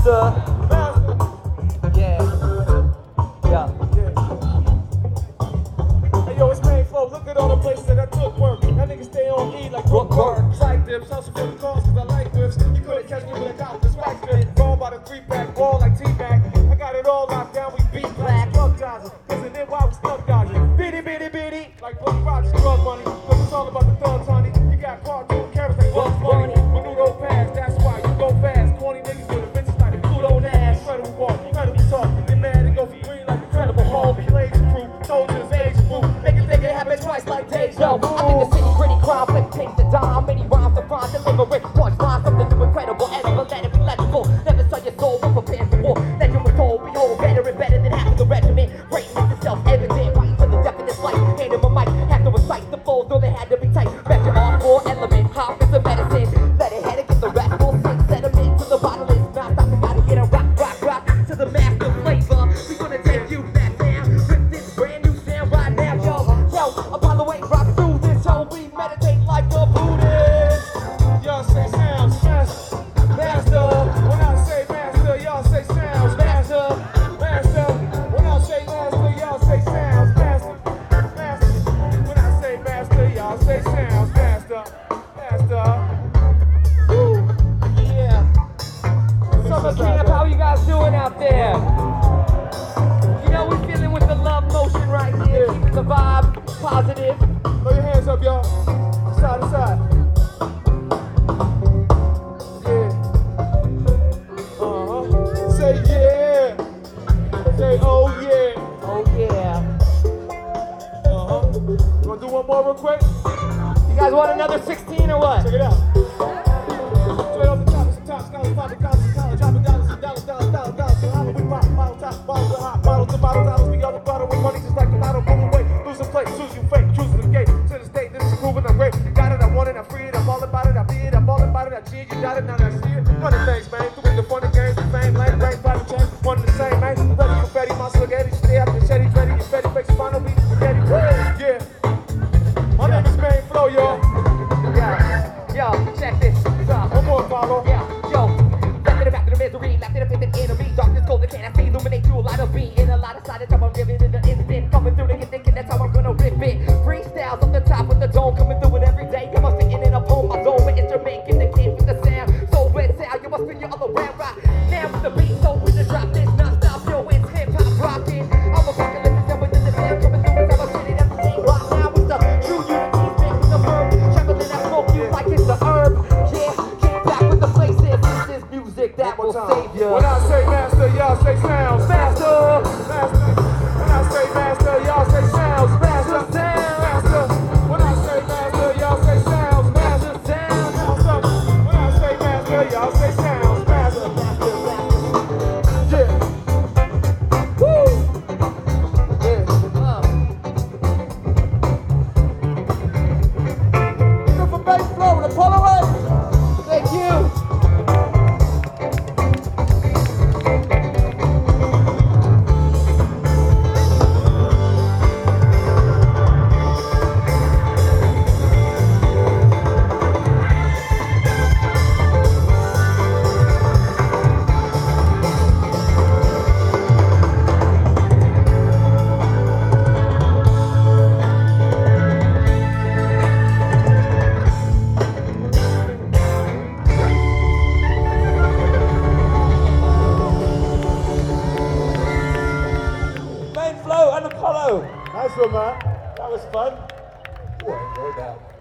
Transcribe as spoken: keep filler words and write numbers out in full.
Master. Master. Yeah. Yeah. Hey yo, it's Main Flow. Look at all the places that I took work. That nigga stay on E like Brook Park. Side dips, hustle for the cause cause I like this. You couldn't catch me with a cop, the swag strip. Ball by the three pack, ball like T-Mac. I got it all locked down, we beat black. Drug dodgers, cause in there while we stuck dodging. Bitty, bitty, bitty, like Buck Rogers, drug money. Cause it's all about the thugs, honey. You got cartoon carrots like Bugs Bunny. Menudo pass, that's why you go fast. Corny niggas with a bitches like a Pluto ass. Incredible walk, incredible talk. Get mad and go for green like Incredible Hulk. Plays crew, soldiers, age crew. Make it think it happen twice like deja vu. I'm in the city, gritty crime, flip, take the dime. Many rhymes to find, deliver it, punch lines, something new, incredible, edible, let it be legible. Never saw your soul, we're prepared for war. Legend was told, behold, better and better than half of the regiment. Greatness is self-evident, fighting for the definite flight. Hand him a mic, have to recite the flows, though they had to be tight. Vector off, four element, hop is the medicine. Let it head and get the rest, full six, set him into the bottle is not stop, we gotta get a rock, rock, rock to the master flavor. We gonna take you back down, rip this brand new sound right now, yo. Yo, Apollo eight, rock through this show, we meditate like a Buddhist. Y'all say sounds, master, master. When I say master, y'all say sounds, master, master. When I say master, y'all say sounds, master, master. When I say master, y'all say sounds, master, master. Woo. Yeah. Summer camp, how you guys doing out there? You know we're feeling with the love motion right here, keeping the vibe positive. Throw your hands up, y'all. Side to side. Yeah. Uh-huh. Say yeah. Say oh yeah. Oh yeah. Uh-huh. You wanna do one more real quick? You guys want another sixteen or what? Check it out. Straight off the top, it's the top, scholars, pop, the college, college, dropping dollars and dollars, dollars, dollars, dollars. So how do we pop, bottle top, bottles are hot, bottles to bottles, dollars, we on the bottle with money just like the lotto, boom away. Losing play, choose you fake, choosing the gate. To the state, this is proving I'm great. Got it, I want it, I free it, I'm all about it, I be it, I'm all about it, I cheer, you got it, now I see it. Hundred things, man, doing the funny games, the fame, land, rank, private check, one and the same, man. Ready, confetti, my spaghetti, stay up, machete, ready, your fetty, fake, final beat, spaghetti, yeah. My name is Main Flow, y'all. Yeah. Yo, check this out. One more, Paulo. Yeah, yo. Left in the back of the misery, left in the pit of enemy. Darkness golden, can I see illuminate through a lot of beat. In a lot of side, that's how I'm giving it an instant. Coming through to get thinking, that's how I'm gonna rip it. Freestyles off the top of the dome, coming through it every day. You must sitting in a poem, my zone, with instrument, making the kid with the sound. So red sound, you must spin your other round right. Now with the beat, so with the drop this non-stop, yo, it's hip-hop rocking. I'm a fucking living down within the sound, coming through with our city, that's the thing right now. It's the true unity, making the verb. Traveling that smoke you like it's the herb. Yeah, get back with the places. This is music that will save you. When I say master, y'all say sounds. Master, master. When I say master, y'all say sounds. Master, master. When I say master, y'all say sounds. Master, sounds. When I say master, y'all say sounds. Master, master, master. Yeah. Woo. Yeah. Look for Main Flow, the Apollo eight. Thank you. Main Flow and Apollo. Nice one, man. That was fun. Ooh, I enjoyed that.